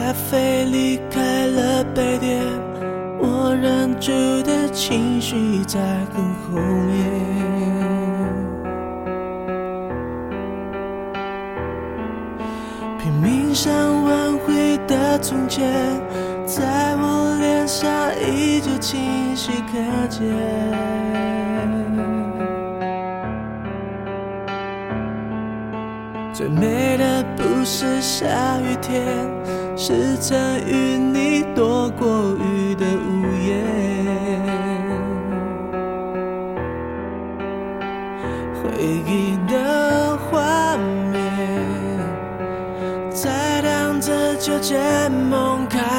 咖啡离开了杯垫，我忍住的情绪在更后面。拼命想挽回的从前，在我脸上依旧清晰可见。最美的不是下雨天，是曾与